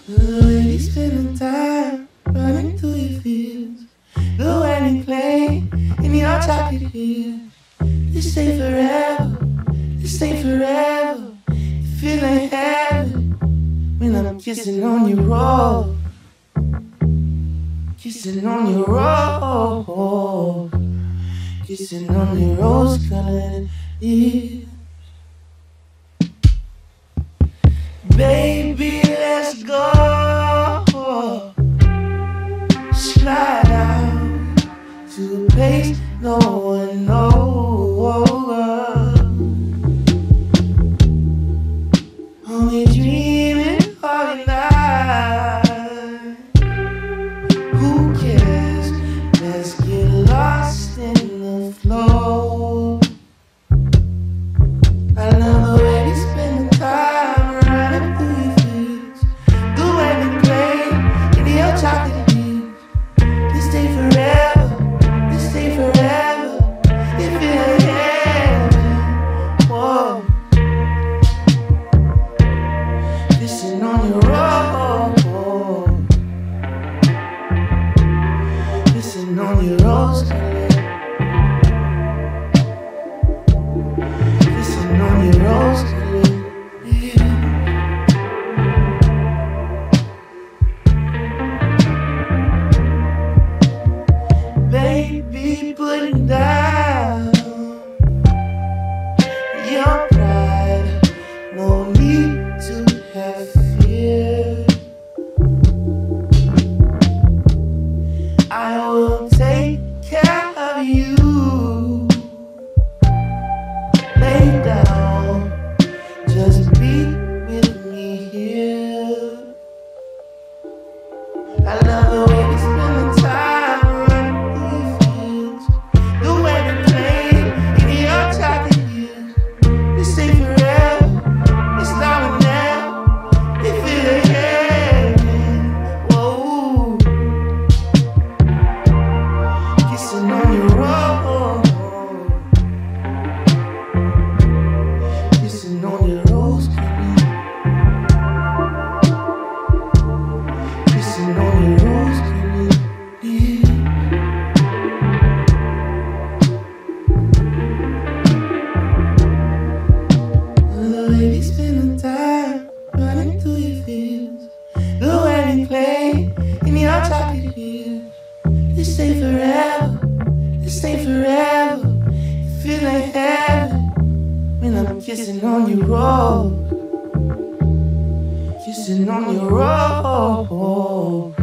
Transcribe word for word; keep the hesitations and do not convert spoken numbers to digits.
The way we spend the time running through your fields, the way we play in your chocolate hills. This ain't forever, this ain't forever. It feel like heaven when I'm kissing on your roll, kissing on your roll, kissing on your rose-colored lips. Baby, let's go. Slide out to a place no one knows. Only dreaming all night. Who cares? Let's get lost in the flow. I love the way we spend the time. Chocolate hills. This day forever, this day forever. It feels like heaven. Whoa. Kissing on your roll, kissing on your rose color, kissing on your rose color. Yeah. Baby, put down your pride. No need to have fear. I will take care of you. Lay down, just be with me here. I love the way we spend the time. Kissing on your roll, kissing on your rose color, kissing on your rose color, yeah. The way we spend the time running through your fields, the way we play in your chocolate hills. This ain't forever, this ain't forever. It feel like heaven when I'm kissing on your roll, kissing on your roll.